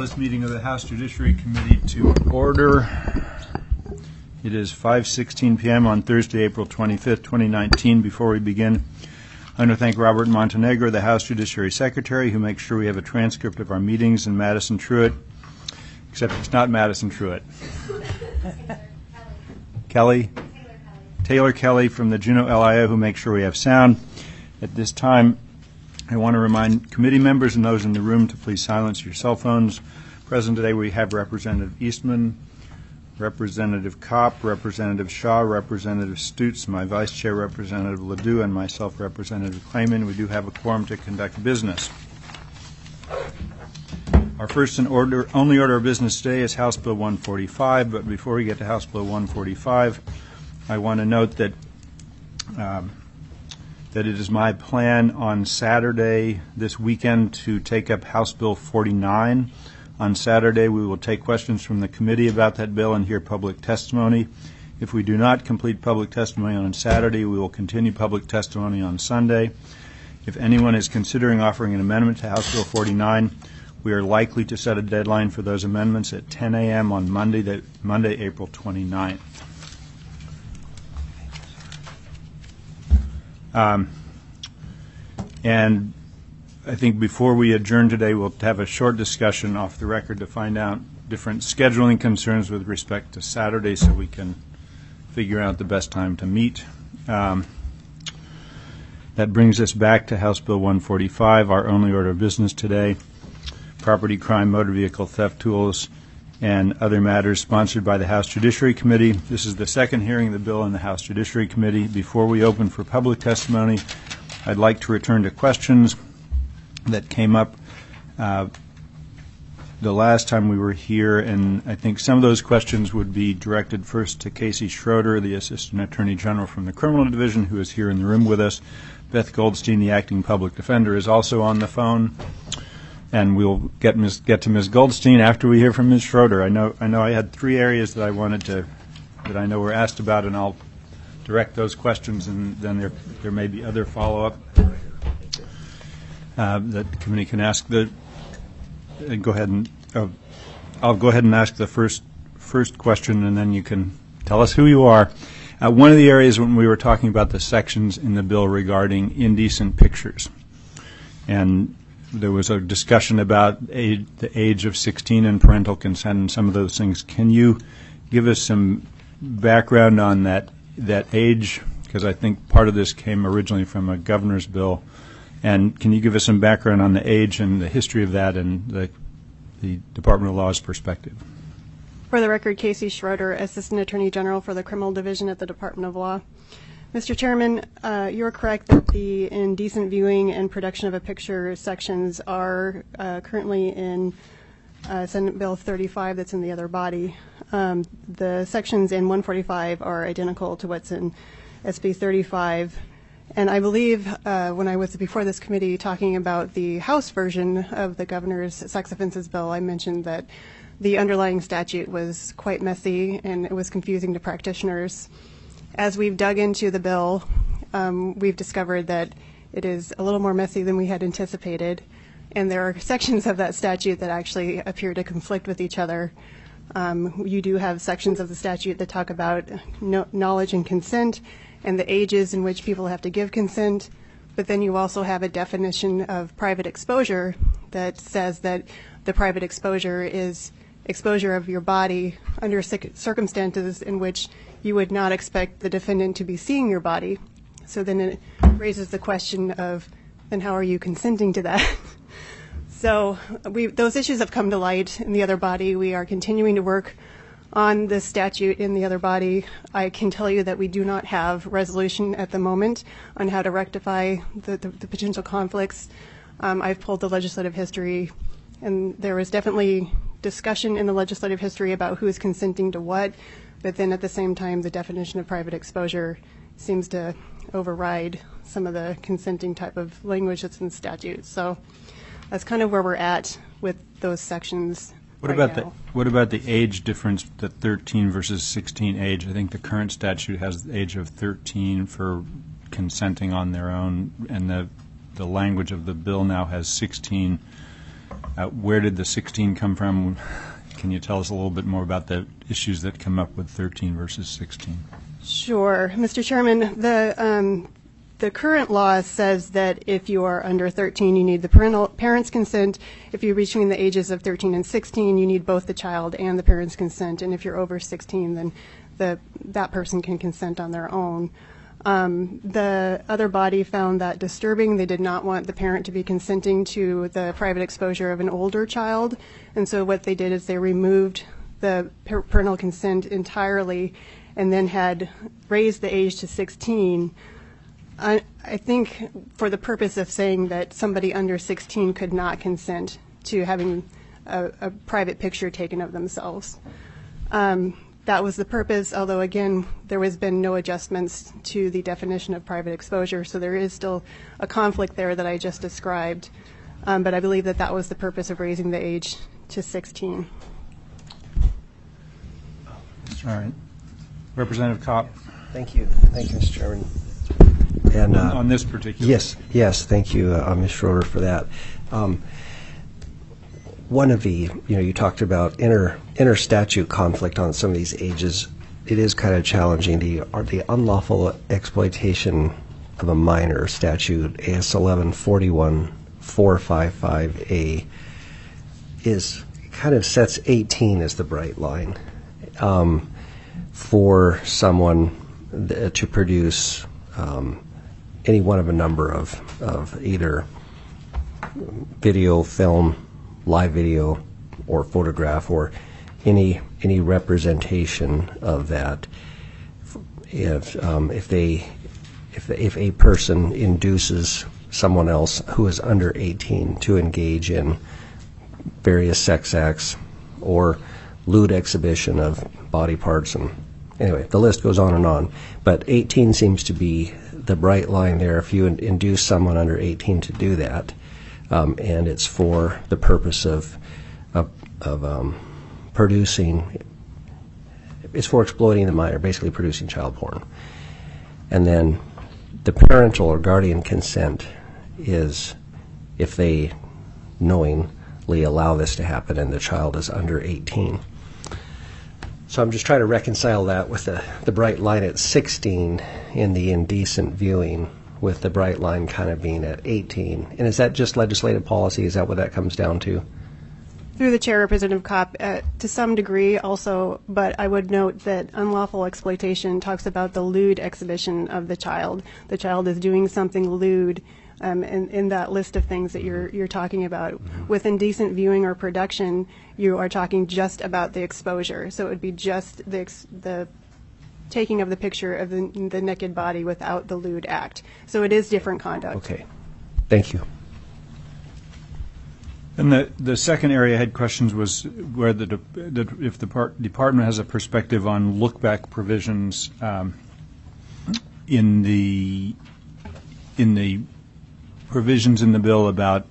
this meeting of the House Judiciary Committee to order. It is 5:16 p.m. on Thursday, April 25th, 2019. Before we begin, I want to thank Robert Montenegro, the House Judiciary Secretary, who makes sure we have a transcript of our meetings, and Madison Truitt, except it's not Madison Truitt. Taylor Kelly from the Juneau LIO, who makes sure we have sound. At this time, I want to remind committee members and those in the room to please silence your cell phones. Present today we have Representative Eastman, Representative Kopp, Representative Shaw, Representative Stutz, my Vice Chair, Representative Ledoux, and myself, Representative Clayman. We do have a quorum to conduct business. Our first and only order of business today is House Bill 145, but before we get to House Bill 145, I want to note that it is my plan on Saturday this weekend to take up House Bill 49. On Saturday, we will take questions from the committee about that bill and hear public testimony. If we do not complete public testimony on Saturday, we will continue public testimony on Sunday. If anyone is considering offering an amendment to House Bill 49, we are likely to set a deadline for those amendments at 10 a.m. on Monday, April 29th. And I think before we adjourn today, we'll have a short discussion off the record to find out different scheduling concerns with respect to Saturday so we can figure out the best time to meet. That brings us back to House Bill 145, our only order of business today. Property crime, motor vehicle theft tools, and other matters sponsored by the House Judiciary Committee. This is the second hearing of the bill in the House Judiciary Committee. Before we open for public testimony, I'd like to return to questions that came up the last time we were here, and I think some of those questions would be directed first to Casey Schroeder, the Assistant Attorney General from the Criminal Division, who is here in the room with us. Beth Goldstein, the Acting Public Defender, is also on the phone, and we'll get to Ms. Goldstein after we hear from Ms. Schroeder. I know I had three areas that that I know were asked about, and I'll direct those questions, and then there may be other follow-up that the committee can ask. I'll go ahead and ask the first question, and then you can tell us who you are. One of the areas when we were talking about the sections in the bill regarding indecent pictures, and there was a discussion about the age of 16 and parental consent and some of those things. Can you give us some background on that age? Because I think part of this came originally from a governor's bill. And can you give us some background on the age and the history of that and the Department of Law's perspective? For the record, Casey Schroeder, Assistant Attorney General for the Criminal Division at the Department of Law. Mr. Chairman, you're correct that the indecent viewing and production of a picture sections are currently in Senate Bill 35 that's in the other body. The sections in 145 are identical to what's in SB 35. And I believe when I was before this committee talking about the House version of the governor's sex offenses bill, I mentioned that the underlying statute was quite messy and it was confusing to practitioners. As we've dug into the bill, we've discovered that it is a little more messy than we had anticipated, and there are sections of that statute that actually appear to conflict with each other. You do have sections of the statute that talk about knowledge and consent and the ages in which people have to give consent, but then you also have a definition of private exposure that says that the private exposure is exposure of your body under circumstances in which you would not expect the defendant to be seeing your body. So then it raises the question of, then how are you consenting to that? So those issues have come to light in the other body. We are continuing to work on this statute in the other body. I can tell you that we do not have resolution at the moment on how to rectify the potential conflicts. I've pulled the legislative history, and there was definitely discussion in the legislative history about who is consenting to what, but then at the same time the definition of private exposure seems to override some of the consenting type of language that's in the statute. So that's kind of where we're at with those sections. What about the age difference, the 13 versus 16 age? I think the current statute has the age of 13 for consenting on their own, and the language of the bill now has 16 Where did the 16 come from? Can you tell us a little bit more about the issues that come up with 13 versus 16? Sure. Mr. Chairman, the current law says that if you are under 13, you need the parent's consent. If you're between the ages of 13 and 16, you need both the child and the parent's consent. And if you're over 16, then that person can consent on their own. The other body found that disturbing. They did not want the parent to be consenting to the private exposure of an older child. And so what they did is they removed the parental consent entirely and then had raised the age to 16. I think for the purpose of saying that somebody under 16 could not consent to having a private picture taken of themselves. That was the purpose, although, again, there has been no adjustments to the definition of private exposure, so there is still a conflict there that I just described. But I believe that that was the purpose of raising the age to 16. All right. Representative Kopp. Thank you, Mr. Chairman. And on this particular. Yes, thank you, Ms. Schroeder, for that. One of the, you talked about inter statute conflict on some of these ages. It is kind of challenging. The unlawful exploitation of a minor statute, AS 1141-455A, is kind of sets 18 as the bright line for someone to produce any one of a number of either video, film, live video, or photograph, or any representation of that. If a person induces someone else who is under 18 to engage in various sex acts or lewd exhibition of body parts, and anyway, the list goes on and on. But 18 seems to be the bright line there. If you induce someone under 18 to do that, and it's for the purpose of producing, it's for exploiting the minor, basically producing child porn. And then the parental or guardian consent is if they knowingly allow this to happen and the child is under 18. So I'm just trying to reconcile that with the bright line at 16 in the indecent viewing, with the bright line kind of being at 18. And is that just legislative policy? Is that what that comes down to? Through the chair, Representative Kopp, to some degree also, but I would note that unlawful exploitation talks about the lewd exhibition of the child. The child is doing something lewd in that list of things that you're talking about. With indecent viewing or production, you are talking just about the exposure. So it would be just the taking of the picture of the naked body without the lewd act. So it is different conduct. Okay. Thank you. And the second area I had questions was where if the department has a perspective on look-back provisions in the provisions in the bill about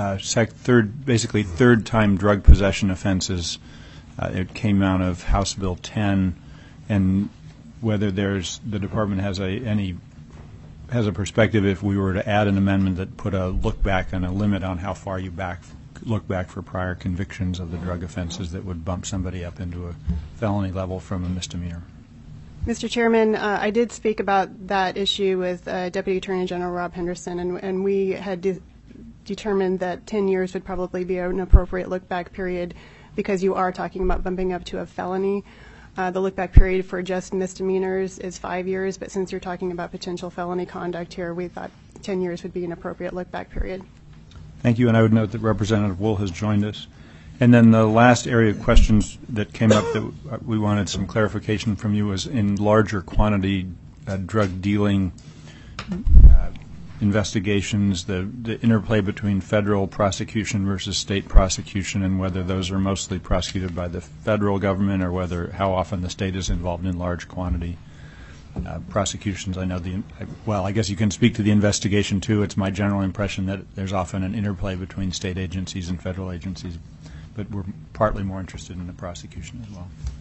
third-time drug possession offenses. It came out of House Bill 10, and whether the department has a perspective if we were to add an amendment that put a look back and a limit on how far you look back for prior convictions of the drug offenses that would bump somebody up into a felony level from a misdemeanor. Mr. Chairman, I did speak about that issue with Deputy Attorney General Rob Henderson, and we had determined that 10 years would probably be an appropriate look-back period because you are talking about bumping up to a felony. The look-back period for just misdemeanors is 5 years, but since you're talking about potential felony conduct here, we thought 10 years would be an appropriate look-back period. Thank you, and I would note that Representative Wool has joined us. And then the last area of questions that came up that we wanted some clarification from you was in larger quantity drug dealing investigations, the interplay between federal prosecution versus state prosecution, and whether those are mostly prosecuted by the federal government or how often the state is involved in large quantity prosecutions. I know I guess you can speak to the investigation too. It's my general impression that there's often an interplay between state agencies and federal agencies, but we're partly more interested in the prosecution as well.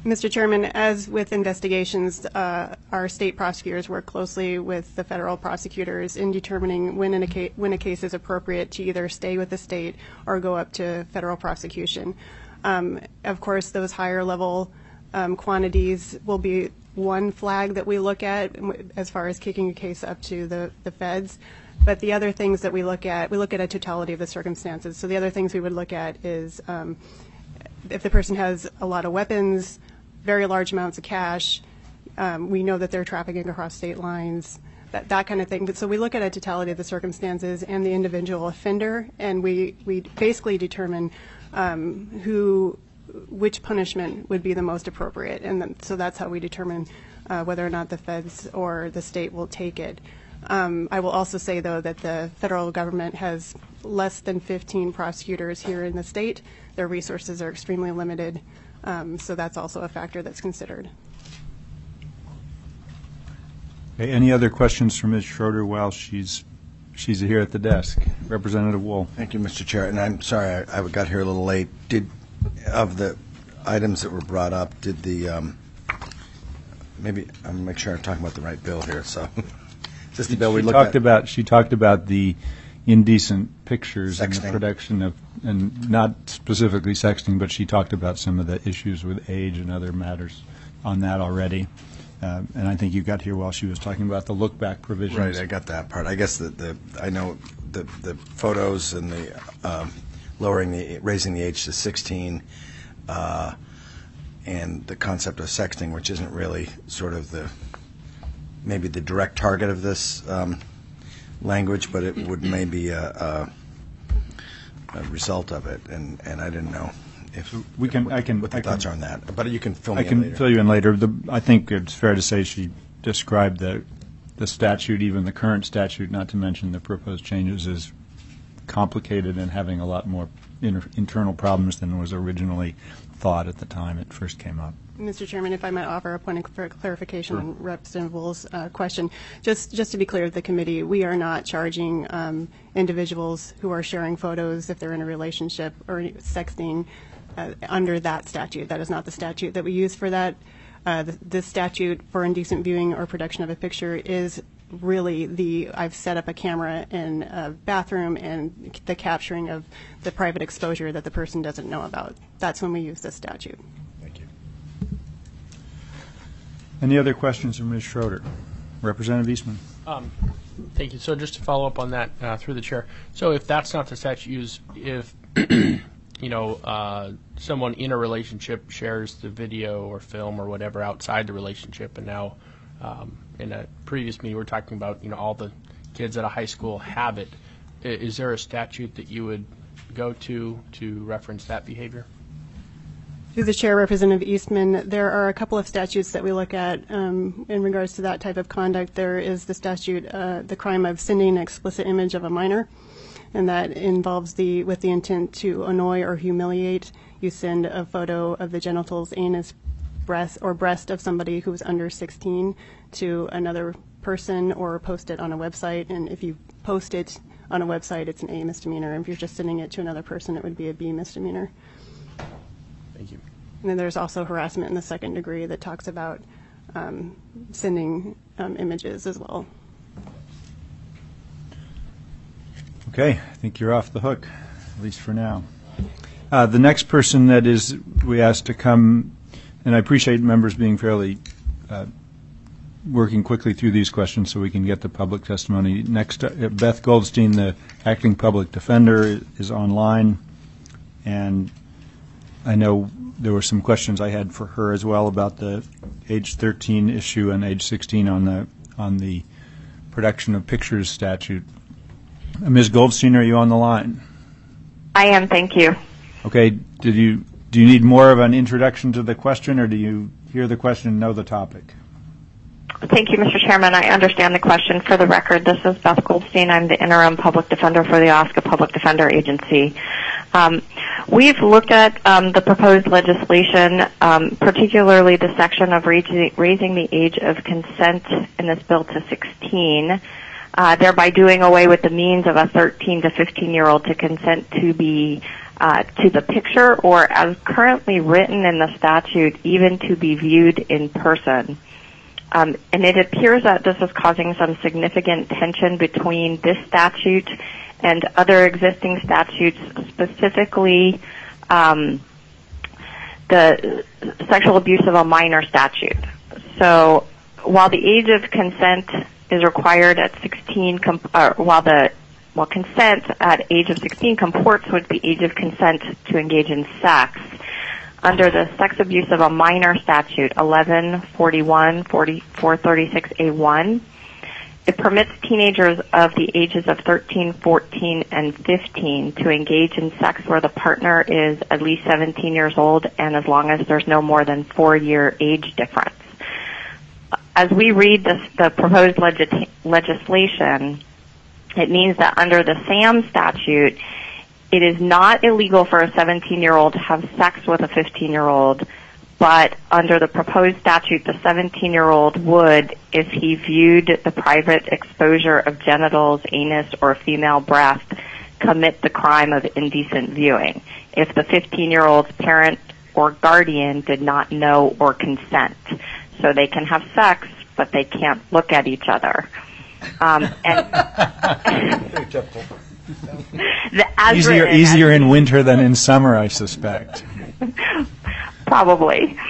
Mr. Chairman, as with investigations, our state prosecutors work closely with the federal prosecutors in determining when a case is appropriate to either stay with the state or go up to federal prosecution. Of course, those higher level quantities will be one flag that we look at as far as kicking a case up to the feds. But the other things that we look at a totality of the circumstances. So the other things we would look at is if the person has a lot of weapons, very large amounts of cash, we know that they're trafficking across state lines, that kind of thing. But so we look at a totality of the circumstances and the individual offender, and we basically determine which punishment would be the most appropriate. And then, so that's how we determine whether or not the feds or the state will take it. I will also say, though, that the federal government has less than 15 prosecutors here in the state. Their resources are extremely limited, so that's also a factor that's considered. Okay, any other questions for Ms. Schroeder while she's here at the desk? Representative Wool. Thank you, Mr. Chair. And I'm sorry I got here a little late. Of the items that were brought up, did the maybe I'm gonna make sure I'm talking about the right bill here. So, is this the bill we looked at? She talked about the indecent pictures and the Sexting. production of, and not specifically sexting, but she talked about some of the issues with age and other matters on that already. And I think you got here while she was talking about the look-back provisions. Right, I got that part. I guess I know the photos and the raising the age to 16, and the concept of sexting, which isn't really sort of maybe the direct target of this language, but it would maybe a result of it, and I didn't know if what the thoughts are on that. But you can fill me in later. I can fill you in later. I think it's fair to say she described the statute, even the current statute, not to mention the proposed changes, as complicated and having a lot more internal problems than was originally thought at the time it first came up. Mr. Chairman, if I might offer a point of clarification on Representative Wool's question. Just to be clear to the committee, we are not charging individuals who are sharing photos if they're in a relationship or sexting under that statute. That is not the statute that we use for that. This statute for indecent viewing or production of a picture is really I've set up a camera in a bathroom and the capturing of the private exposure that the person doesn't know about. That's when we use this statute. Thank you. Any other questions from Ms. Schroeder? Representative Eastman. Thank you. So just to follow up on that through the chair. So if that's not the statute used, if someone in a relationship shares the video or film or whatever outside the relationship, and now in a previous meeting we were talking about all the kids at a high school have it. Is there a statute that you would go to reference that behavior? Through the chair, Representative Eastman, there are a couple of statutes that we look at in regards to that type of conduct. There is the statute, the crime of sending an explicit image of a minor, and that involves with the intent to annoy or humiliate. You send a photo of the genitals, anus, breast of somebody who is under 16 to another person, or post it on a website. And if you post it on a website, it's an A misdemeanor. If you're just sending it to another person, it would be a B misdemeanor. Thank you. And then there's also harassment in the second degree that talks about sending images as well. Okay, I think you're off the hook, at least for now. The next person that we asked to come, and I appreciate members being fairly working quickly through these questions so we can get the public testimony. Next, Beth Goldstein, the acting public defender, is online, and I know there were some questions I had for her as well about the age 13 issue and age 16 on the production of pictures statute. Ms. Goldstein, are you on the line? I am, thank you. Okay. Do you need more of an introduction to the question, or do you hear the question and know the topic? Thank you, Mr. Chairman. I understand the question. For the record, this is Beth Goldstein. I'm the interim public defender for the OSCA Public Defender Agency. We've looked at the proposed legislation, particularly the section of raising the age of consent in this bill to 16, thereby doing away with the means of a 13 to 15-year-old to consent to be to the picture, or as currently written in the statute, even to be viewed in person. And it appears that this is causing some significant tension between this statute and other existing statutes, specifically the sexual abuse of a minor statute. So while the age of consent is required at 16, while consent at age of 16 comports with the age of consent to engage in sex, under the sex abuse of a minor statute, 1141-436A1, it permits teenagers of the ages of 13, 14, and 15 to engage in sex where the partner is at least 17 years old and as long as there's no more than 4-year age difference. As we read the proposed legislation, it means that under the SAM statute, it is not illegal for a 17-year-old to have sex with a 15-year-old, but under the proposed statute, the 17-year-old would, if he viewed the private exposure of genitals, anus, or female breast, commit the crime of indecent viewing if the 15-year-old's parent or guardian did not know or consent. So they can have sex, but they can't look at each other. Easier in winter than in summer, I suspect. Probably.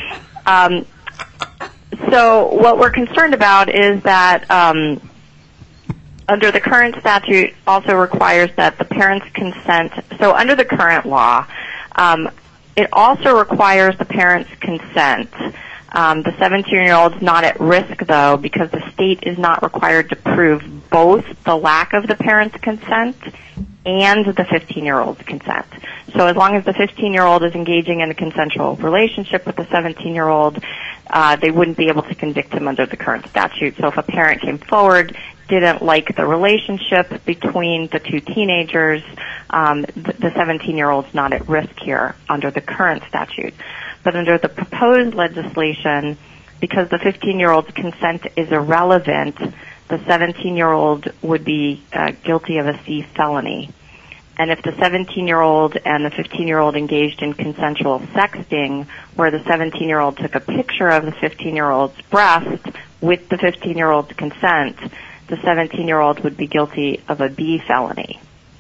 So what we're concerned about is that under the current statute also requires that the parents consent. So under the current law, it also requires the parents' consent. The 17-year-old's not at risk, though, because the state is not required to prove both the lack of the parents' consent and the 15-year-old's consent. So as long as the 15-year-old is engaging in a consensual relationship with the 17-year-old, they wouldn't be able to convict him under the current statute. So if a parent came forward, didn't like the relationship between the two teenagers, the 17-year-old's not at risk here under the current statute. But under the proposed legislation, because the 15-year-old's consent is irrelevant, the 17-year-old would be guilty of a C felony. And if the 17-year-old and the 15-year-old engaged in consensual sexting, where the 17-year-old took a picture of the 15-year-old's breast with the 15-year-old's consent, the 17-year-old would be guilty of a B felony.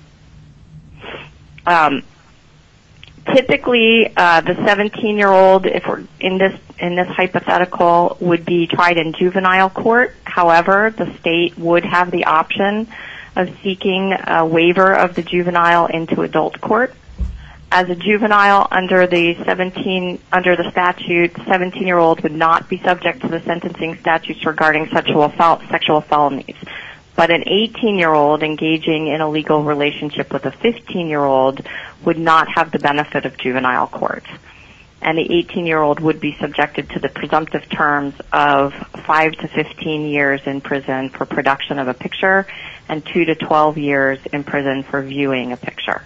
Typically, the 17-year-old, if we're in this hypothetical, would be tried in juvenile court. However, the state would have the option of seeking a waiver of the juvenile into adult court. As a juvenile under the statute, 17-year-old would not be subject to the sentencing statutes regarding sexual felonies. But an 18-year-old engaging in a legal relationship with a 15-year-old would not have the benefit of juvenile court. And the 18-year-old would be subjected to the presumptive terms of 5 to 15 years in prison for production of a picture and 2 to 12 years in prison for viewing a picture.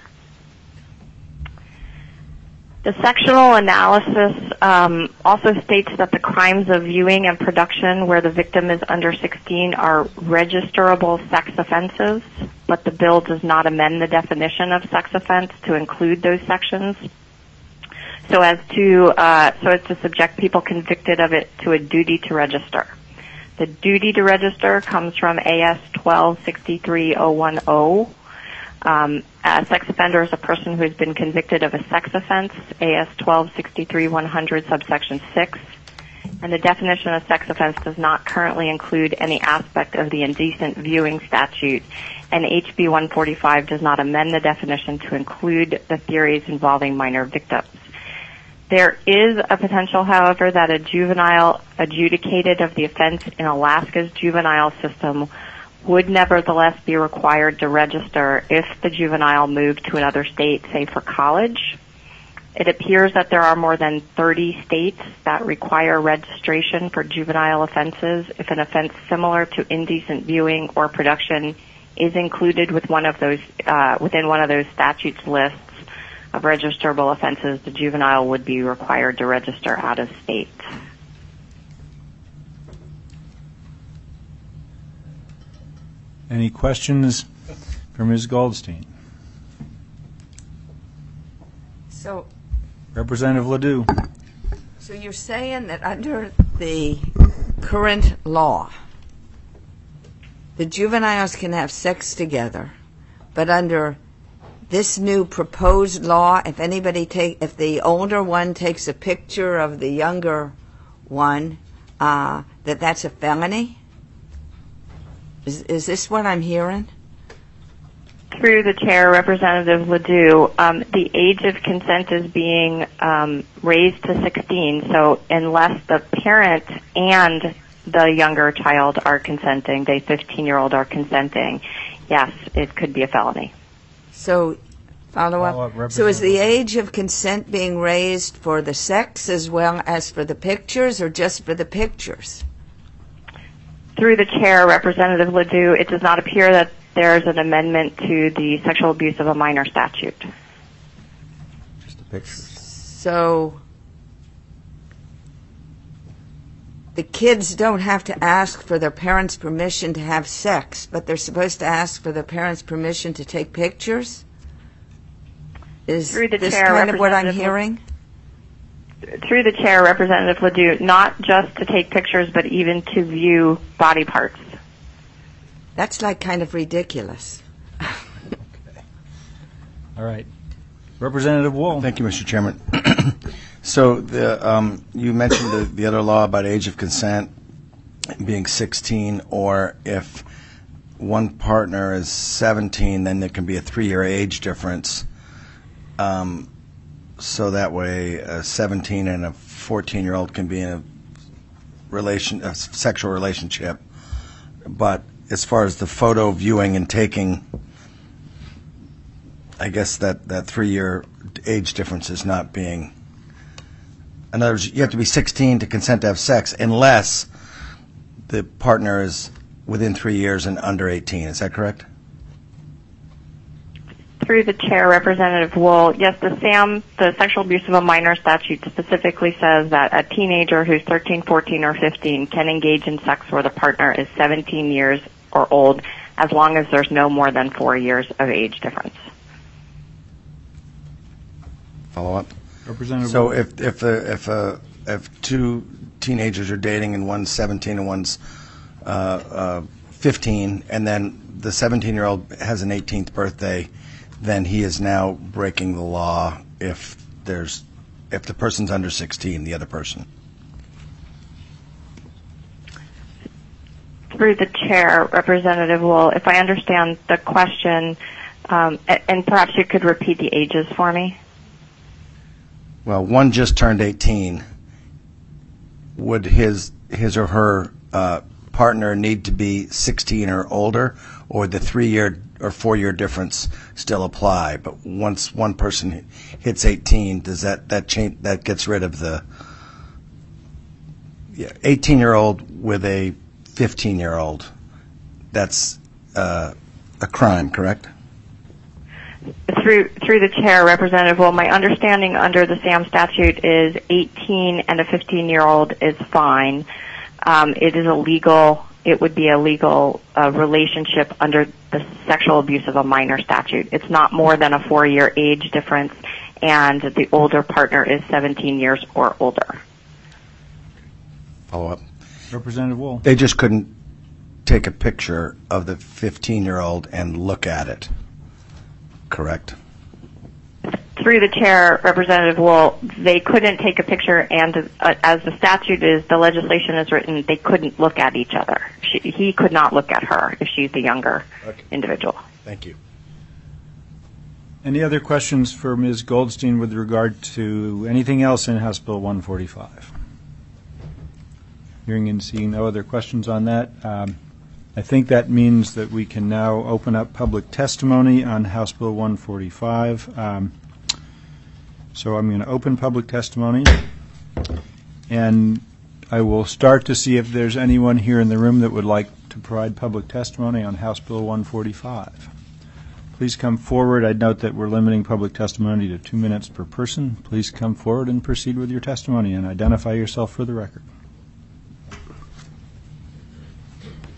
The sectional analysis also states that the crimes of viewing and production where the victim is under 16 are registerable sex offenses, but the bill does not amend the definition of sex offense to include those sections, so as to subject people convicted of it to a duty to register. The duty to register comes from AS 1263-010. A sex offender is a person who has been convicted of a sex offense, AS 1263-100, subsection 6. And the definition of sex offense does not currently include any aspect of the indecent viewing statute, and HB 145 does not amend the definition to include the theories involving minor victims. There is a potential, however, that a juvenile adjudicated of the offense in Alaska's juvenile system would nevertheless be required to register if the juvenile moved to another state, say for college. It appears that there are more than 30 states that require registration for juvenile offenses if an offense similar to indecent viewing or production is included with within one of those statutes lists of registerable offenses. The juvenile would be required to register out of state. Any questions for Ms. Goldstein? So, Representative Ledoux. so you're saying that under the current law, the juveniles can have sex together, but under this new proposed law, if if the older one takes a picture of the younger one, that's a felony? Is this what I'm hearing? Through the chair, Representative Ledoux, the age of consent is being raised to 16, so unless the parent and the younger child are consenting, the 15-year-old are consenting, yes, it could be a felony. So, follow Follow-up, up. So is the Representative. age of consent being raised for the sex as well as for the pictures, or just for the pictures? Through the chair, Representative Ledoux, it does not appear that there's an amendment to the sexual abuse of a minor statute. Just the pictures. So the kids don't have to ask for their parents' permission to have sex, but they're supposed to ask for their parents' permission to take pictures? Is Through the this chair, kind of what I'm Representative hearing? Through the chair, Representative Ledoux, not just to take pictures, but even to view body parts. That's like kind of ridiculous. All right. Representative Wool. Thank you, Mr. Chairman. So you mentioned the other law about age of consent being 16, or if one partner is 17, then there can be a 3-year age difference. So that way, a 17 and a 14-year-old can be in a sexual relationship. But as far as the photo viewing and taking, I guess that 3-year age difference is not being. In other words, you have to be 16 to consent to have sex unless the partner is within 3 years and under 18. Is that correct? Through the chair, Representative Wool, yes, the sexual abuse of a minor statute specifically says that a teenager who's 13, 14, or 15 can engage in sex where the partner is 17 years or old, as long as there's no more than 4 years of age difference. Follow up. Representative So Wool. if two teenagers are dating and one's 17 and one's 15, and then the 17-year-old has an 18th birthday, then he is now breaking the law if the person's under 16, the other person. Through the chair, Representative Wool, if I understand the question, and perhaps you could repeat the ages for me. Well, one just turned 18. Would his or her partner need to be 16 or older, or the 3-year or 4-year difference still apply? But once one person hits 18, does that change? That gets rid of the 18-year-old with a 15-year-old. That's a crime, correct? Through the chair, Representative Wool, my understanding under the SAM statute is 18 and a 15-year-old is fine. It would be a legal relationship under the sexual abuse of a minor statute. It's not more than a 4-year age difference, and the older partner is 17 years or older. Follow up. Representative Wool. They just couldn't take a picture of the 15-year-old and look at it, correct? Through the chair, Representative Wool, they couldn't take a picture, and as the statute is, the legislation is written, they couldn't look at each other. He could not look at her if she's the younger individual. Thank you. Any other questions for Ms. Goldstein with regard to anything else in House Bill 145? Hearing and seeing no other questions on that, I think that means that we can now open up public testimony on House Bill 145. So I'm going to open public testimony, and I will start to see if there's anyone here in the room that would like to provide public testimony on House Bill 145. Please come forward. I'd note that we're limiting public testimony to 2 minutes per person. Please come forward and proceed with your testimony and identify yourself for the record.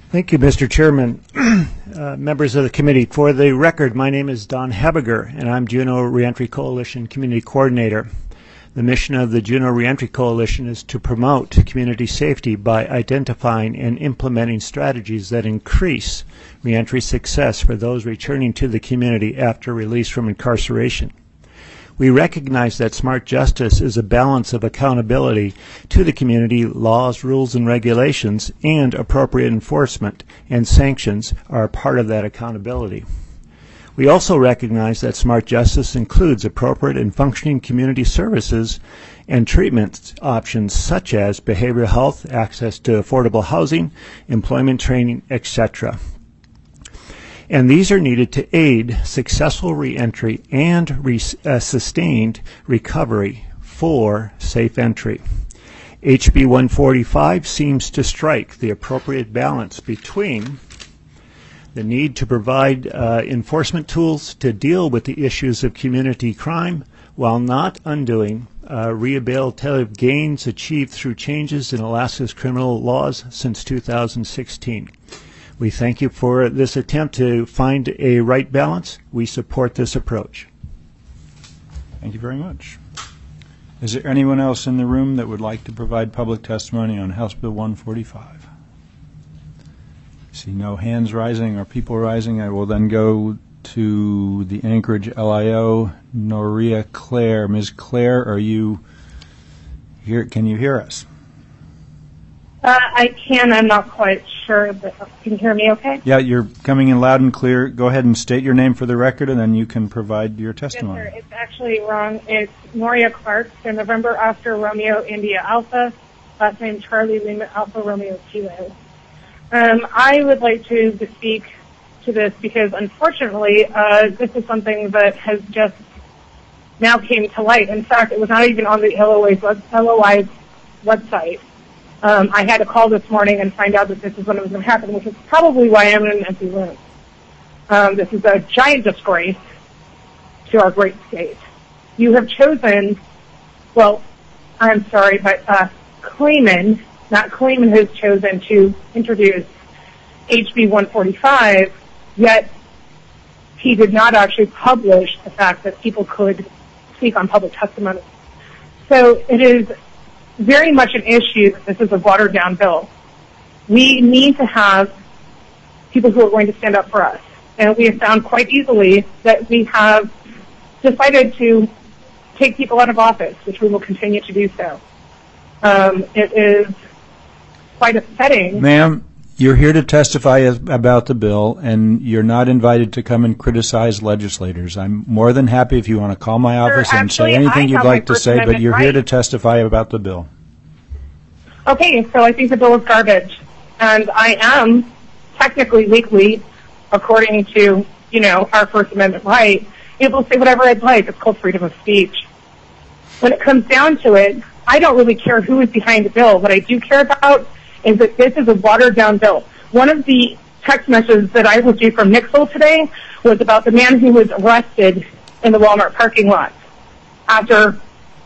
Thank you, Mr. Chairman. Members of the committee, for the record, my name is Don Hebiger, and I'm Juneau Reentry Coalition Community Coordinator. The mission of the Juneau Reentry Coalition is to promote community safety by identifying and implementing strategies that increase reentry success for those returning to the community after release from incarceration. We recognize that smart justice is a balance of accountability to the community, laws, rules, and regulations, and appropriate enforcement and sanctions are a part of that accountability. We also recognize that smart justice includes appropriate and functioning community services and treatment options such as behavioral health, access to affordable housing, employment training, etc. And these are needed to aid successful reentry and sustained recovery for safe entry. HB 145 seems to strike the appropriate balance between the need to provide enforcement tools to deal with the issues of community crime while not undoing rehabilitative gains achieved through changes in Alaska's criminal laws since 2016. We thank you for this attempt to find a right balance. We support this approach. Thank you very much. Is there anyone else in the room that would like to provide public testimony on House Bill 145? I see no hands rising or people rising. I will then go to the Anchorage LIO, Noria Claire. Ms. Claire, are you here? Can you hear us? I can. I'm not quite sure, but can you hear me okay? Yeah, you're coming in loud and clear. Go ahead and state your name for the record, and then you can provide your testimony. Yes, sir. It's actually wrong. It's Noria Clark, so November Oscar Romeo India Alpha, last name Charlie Lima Alpha Romeo Kilo. I would like to speak to this because, unfortunately, this is something that has just now came to light. In fact, it was not even on the LOI's website. I had to call this morning and find out that this is when it was going to happen, which is probably why I'm in an empty room. This is a giant disgrace to our great state. You have chosen, well, I'm sorry, but Clayman, not Clayman, has chosen to introduce HB 145, yet he did not actually publish the fact that people could speak on public testimony. So it is very much an issue that this is a watered-down bill. We need to have people who are going to stand up for us. And we have found quite easily that we have decided to take people out of office, which we will continue to do so. It is quite upsetting. Ma'am, you're here to testify about the bill, and you're not invited to come and criticize legislators. I'm more than happy if you want to call my office and say anything you'd like to say, but you're here to testify about the bill. Okay, so I think the bill is garbage. And I am technically, legally, according to, our First Amendment right, able to say whatever I'd like. It's called freedom of speech. When it comes down to it, I don't really care who is behind the bill. What I do care about is that this is a watered-down bill. One of the text messages that I received from Nixle today was about the man who was arrested in the Walmart parking lot after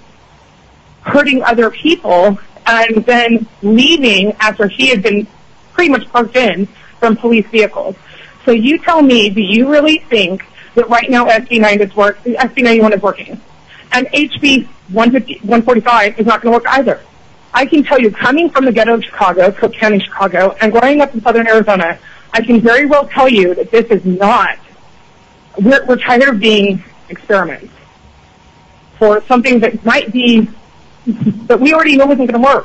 hurting other people and then leaving after he had been pretty much parked in from police vehicles. So you tell me, do you really think that right now SB 91 is working? And HB 145 is not going to work either. I can tell you, coming from the ghetto of Chicago, Cook County, Chicago, and growing up in southern Arizona, I can very well tell you that this is not, we're tired of being experiments for something that might be, that we already know isn't going to work.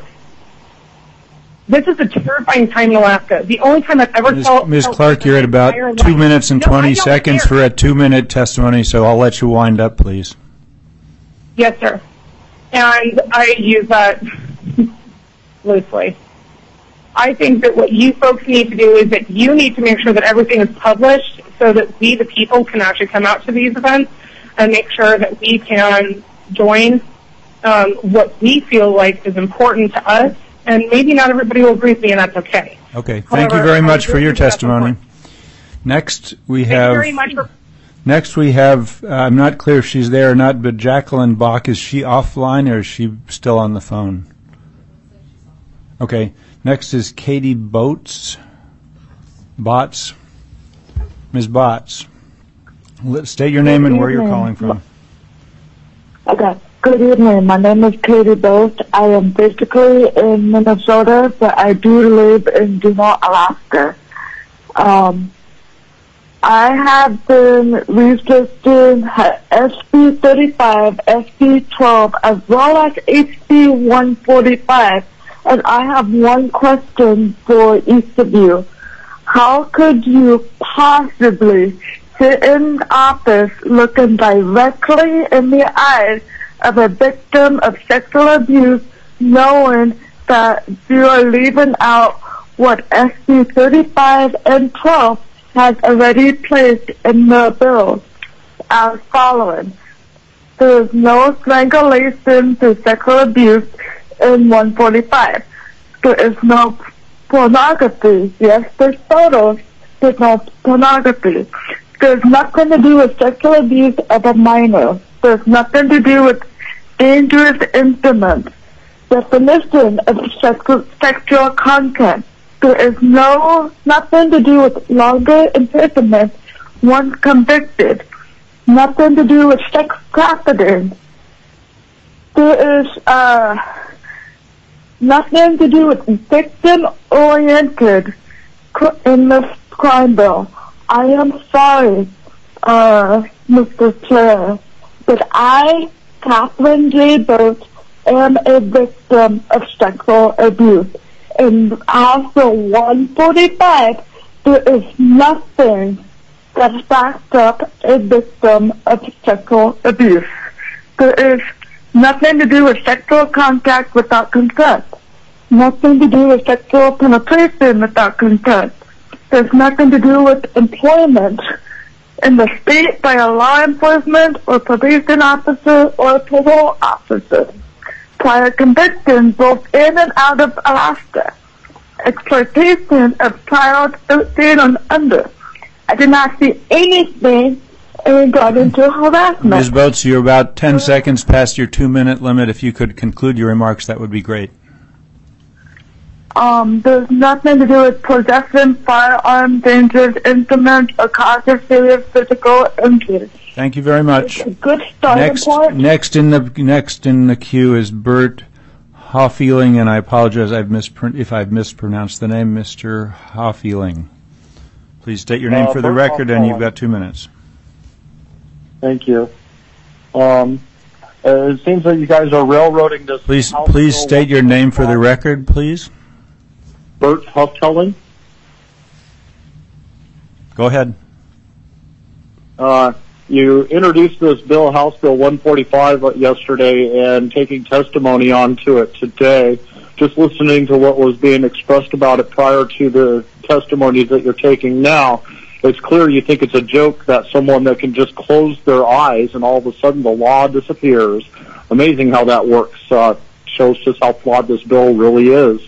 This is a terrifying time in Alaska. The only time I've ever felt... Ms. Clark, you're at about 2 minutes and 20 seconds for a 2-minute testimony, so I'll let you wind up, please. Yes, sir. And I use that loosely. I think that what you folks need to do is that you need to make sure that everything is published so that we, the people, can actually come out to these events and make sure that we can join what we feel like is important to us. And maybe not everybody will agree with me, and that's okay. Okay. Thank you very much for your testimony. Next, we have... Thank you very much for... Next, we have, I'm not clear if she's there or not, but Jacqueline Bach, is she offline or is she still on the phone? Okay. Next is Katie Boats. Botts. Ms. Botts, state your name and where you're calling from. Okay. Good evening. My name is Katie Boast. I am physically in Minnesota, but I do live in Juneau, Alaska. I have been researching SB 35, SB 12, as well as HB 145, and I have one question for each of you. How could you possibly sit in office looking directly in the eyes of a victim of sexual abuse, knowing that you are leaving out what SB 35 and 12 has already placed in the bill as following? There is no strangulation through sexual abuse in 145. There is no pornography. Yes, there's photos, there's no pornography. There's nothing to do with sexual abuse of a minor. There's nothing to do with dangerous instruments. Definition of sexual content. There is nothing to do with longer imprisonment once convicted. Nothing to do with sex trafficking. There is nothing to do with victim-oriented in this crime bill. I am sorry, Mr. Chair, but I, Catherine J. Burt, am a victim of sexual abuse. And as for 145, there is nothing that backs up a victim of sexual abuse. There is nothing to do with sexual contact without consent. Nothing to do with sexual penetration without consent. There's nothing to do with employment in the state by a law enforcement or probation officer or parole officer. Prior conviction both in and out of Alaska. Exploitation of child 13 and under. I did not see anything regarding to harassment. Ms. Boats, you're about 10 seconds past your 2-minute limit. If you could conclude your remarks, that would be great. There's nothing to do with possession, firearm, dangerous instruments, or cause of serious physical injury. Thank you very much. It's a good starting point. Next in the queue is Bert Hoffeeling, and I apologize if I've mispronounced the name, Mr. Hoffeeling. Please state your name for the record, and you've got 2 minutes. Thank you. It seems that you guys are railroading this. Please state your name for the record, please. Bert Hoffeeling. Go ahead. You introduced this bill, House Bill 145, yesterday, and taking testimony onto it today. Just listening to what was being expressed about it prior to the testimonies that you're taking now, it's clear you think it's a joke that someone that can just close their eyes and all of a sudden the law disappears. Amazing how that works. Shows just how flawed this bill really is.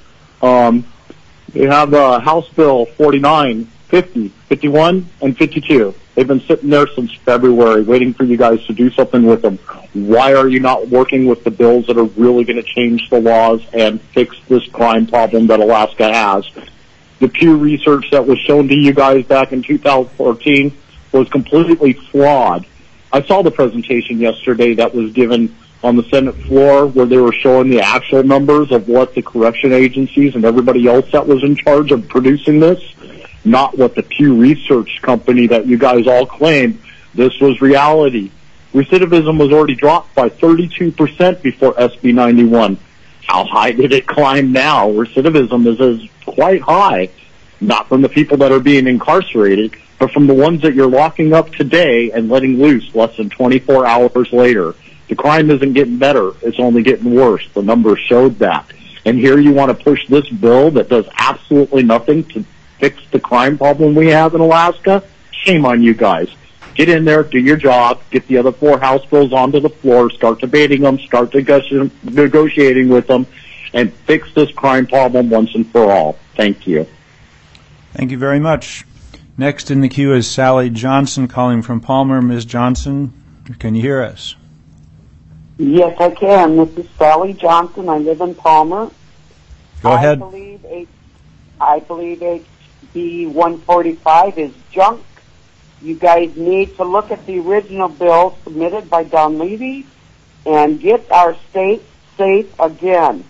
You have House Bill 49, 50, 51, and 52. They've been sitting there since February waiting for you guys to do something with them. Why are you not working with the bills that are really going to change the laws and fix this crime problem that Alaska has? The Pew research that was shown to you guys back in 2014 was completely flawed. I saw the presentation yesterday that was given on the Senate floor where they were showing the actual numbers of what the correction agencies and everybody else that was in charge of producing this, not what the Pew Research company that you guys all claimed. This was reality. Recidivism was already dropped by 32% before SB 91. How high did it climb now? Recidivism is quite high, not from the people that are being incarcerated, but from the ones that you're locking up today and letting loose less than 24 hours later. The crime isn't getting better. It's only getting worse. The numbers showed that. And here you want to push this bill that does absolutely nothing to fix the crime problem we have in Alaska? Shame on you guys. Get in there, do your job, get the other 4 House bills onto the floor, start debating them, start negotiating with them, and fix this crime problem once and for all. Thank you. Thank you very much. Next in the queue is Sally Johnson calling from Palmer. Ms. Johnson, can you hear us? Yes, I can. This is Sally Johnson. I live in Palmer. Go ahead. I believe HB 145 is junk. You guys need to look at the original bill submitted by Don Levy and get our state safe again.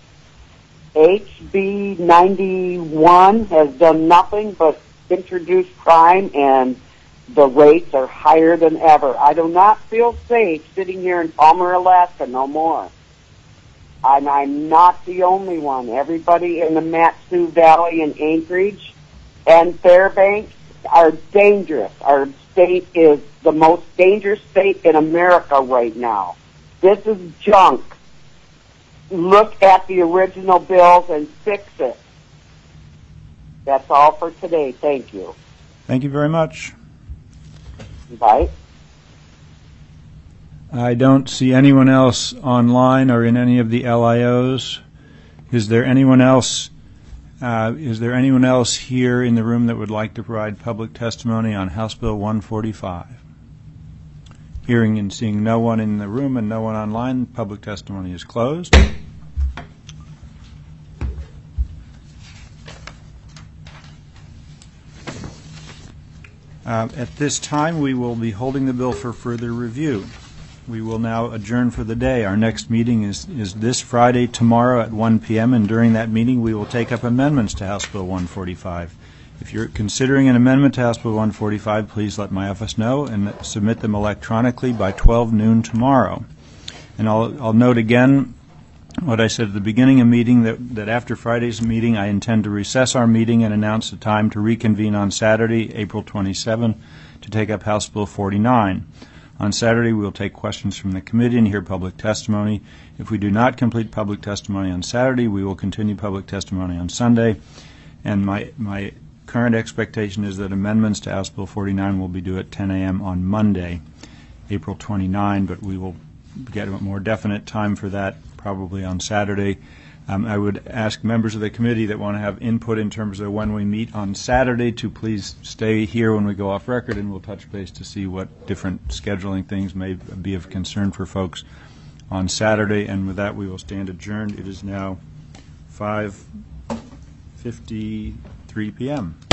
HB 91 has done nothing but introduce crime, and the rates are higher than ever. I do not feel safe sitting here in Palmer, Alaska no more. And I'm not the only one. Everybody in the Mat-Su Valley and Anchorage and Fairbanks are dangerous. Our state is the most dangerous state in America right now. This is junk. Look at the original bills and fix it. That's all for today. Thank you. Thank you very much. Bye. I don't see anyone else online or in any of the LIOs. Is there anyone else? Is there anyone else here in the room that would like to provide public testimony on House Bill 145? Hearing and seeing no one in the room and no one online, public testimony is closed. At this time, we will be holding the bill for further review. We will now adjourn for the day. Our next meeting is this Friday, tomorrow at 1 p.m., and during that meeting we will take up amendments to House Bill 145. If you're considering an amendment to House Bill 145, please let my office know and submit them electronically by 12 noon tomorrow. And I'll note again what I said at the beginning of the meeting, that after Friday's meeting I intend to recess our meeting and announce the time to reconvene on Saturday, April 27, to take up House Bill 49. On Saturday, we will take questions from the committee and hear public testimony. If we do not complete public testimony on Saturday, we will continue public testimony on Sunday. And my current expectation is that amendments to House Bill 49 will be due at 10 a.m. on Monday, April 29, but we will get a more definite time for that probably on Saturday. I would ask members of the committee that want to have input in terms of when we meet on Saturday to please stay here when we go off record, and we'll touch base to see what different scheduling things may be of concern for folks on Saturday. And with that, we will stand adjourned. It is now 5:53 p.m.